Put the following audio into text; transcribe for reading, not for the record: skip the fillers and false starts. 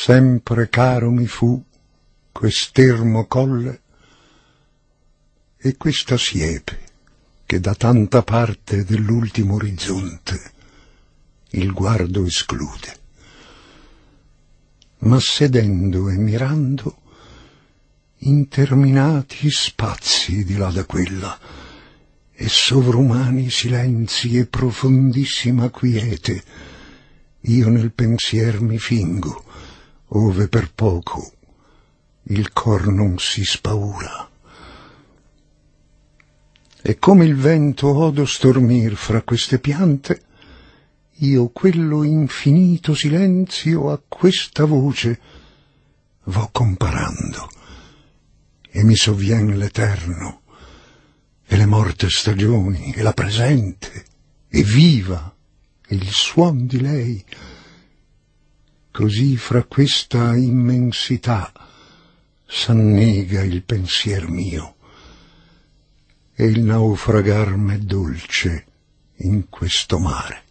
Sempre caro mi fu quest'ermo colle e questa siepe che da tanta parte dell'ultimo orizzonte il guardo esclude. Ma sedendo e mirando interminati spazi di là da quella e sovrumani silenzi e profondissima quiete, io nel pensier mi fingo, ove per poco il cor non si spaura. E come il vento odo stormir fra queste piante, io quello infinito silenzio a questa voce vo comparando, e mi sovvien l'eterno, e le morte stagioni, e la presente, e viva, e il suon di lei. Così fra questa immensità s'annega il pensier mio, e il naufragar m'è dolce in questo mare.